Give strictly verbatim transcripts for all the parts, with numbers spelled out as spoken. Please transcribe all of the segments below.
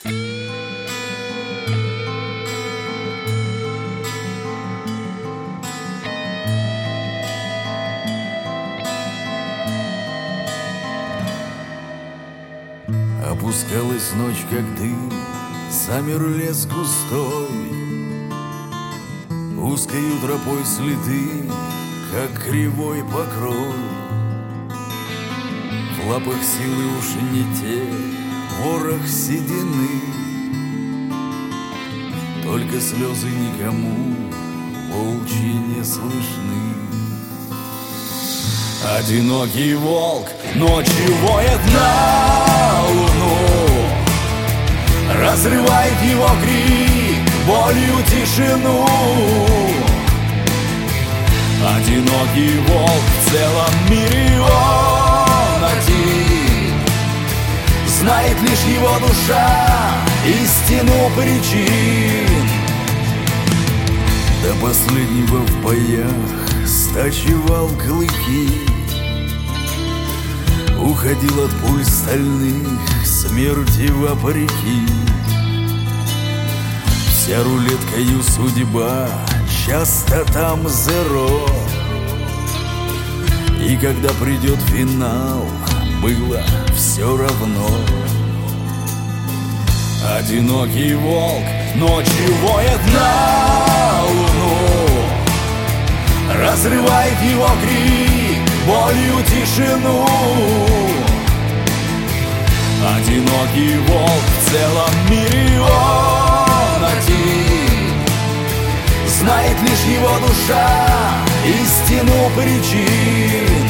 Опускалась ночь, как дым, замер лес густой, узкою тропой следы, как кривой покрой. В лапах силы уж не те, ворох седины, только слезы никому волчьи не слышны. Одинокий волк ночью воет на луну, разрывает его крик болью тишину. Одинокий волк в целом мире он один, знает лишь его душа истину причин. До последнего в боях стачивал клыки, уходил от пуль стальных смерти вопреки. Вся рулеткою судьба, часто там зеро, и когда придет финал, было все равно. Одинокий волк ночью воет на луну, разрывает его крик болью тишину. Одинокий волк в целом мире он один, знает лишь его душа истину причин.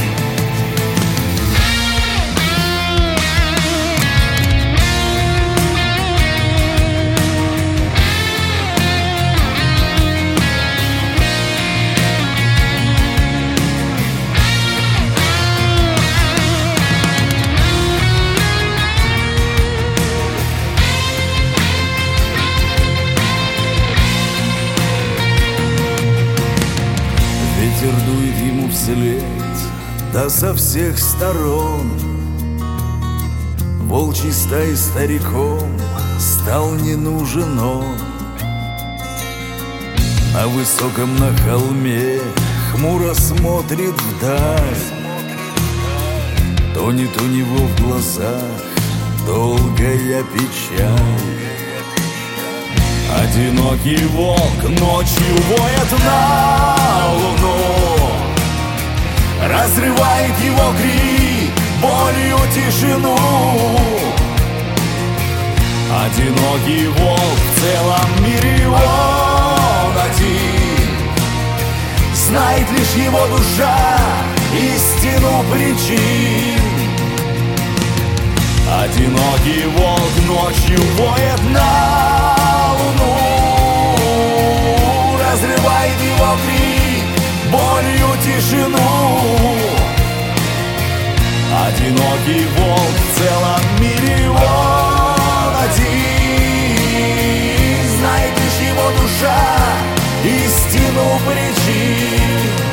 Ветер дует ему вслед, да со всех сторон. Волчий стаи стариком стал не нужен он. На высоком на холме хмуро смотрит вдаль, тонет у него в глазах долгая печаль. Одинокий волк ночью воет на луну, разрывает его крик болью тишину. Одинокий волк в целом мире он один, знает лишь его душа истину причин. Одинокий волк ночью воет на луну, разрывает его крик болью тишину. Одинокий волк в целом мире он один, знает лишь его душа истину причин.